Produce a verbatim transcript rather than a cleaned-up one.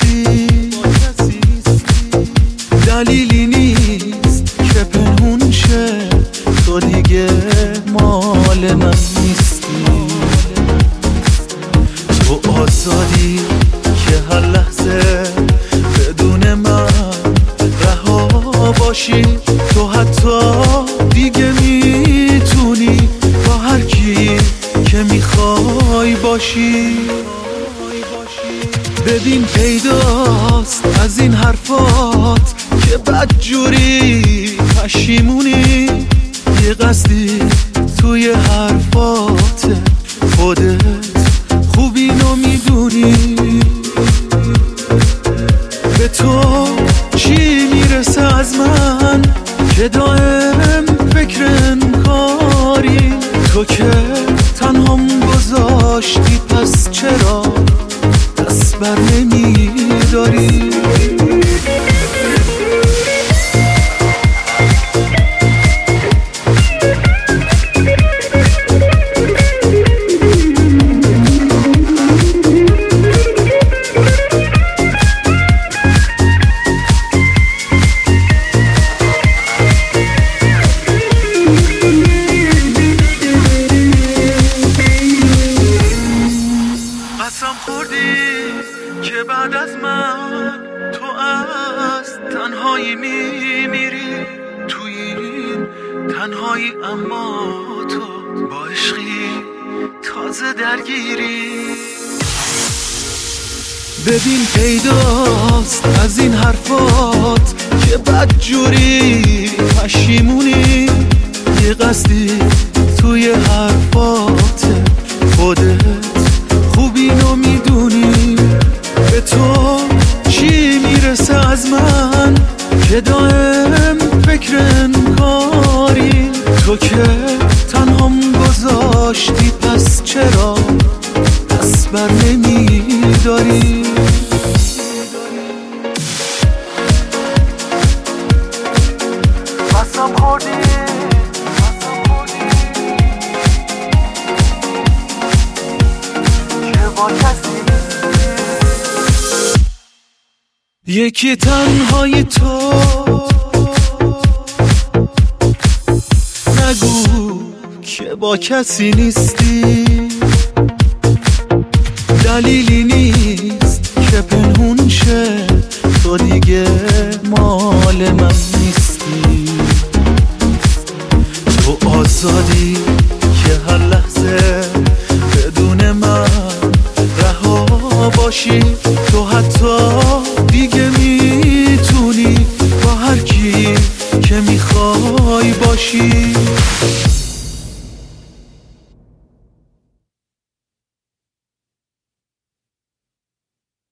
نیستی، دلیلی نیست که پنهون شه تو دیگه مال من نیستی. تو آزادی که هر لحظه بدون من رها باشی، تو حتی دیگه میتونی با هر کی که میخوای باشی. ببین پیداست از این حرفات که بدجوری پشیمونی، یه قصدی توی حرفات خودت خوب اینو میدونی. به تو چی میرسه از من که دائم فکر انکاری، تو که تنهام گذاشتی پس چرا دست بر نمیداری؟ قسم خوردی که بعد از من تو از تنهایی میمیری، توی این تنهایی اما تو با عشقی تازه درگیری. ببین پیداست از این حرفات که بدجوری پشیمونی، یه قصدی توی حرفات خودت خوب اینو میدونی. به تو چی میرسه از من که دائم فکر انکاری، تو که تنهام گذاشتی پس چرا دست بر نمیداری؟ قسم خوردی یکی تنهای تو، نگو که با کسی نیستی، دلیلی نیست که پنهون شه تو دیگه مال من نیستی. تو آزادی که هر لحظه بدون من رها باشی، تو حتی دیگه میتونی با هر کی که میخوای باشی.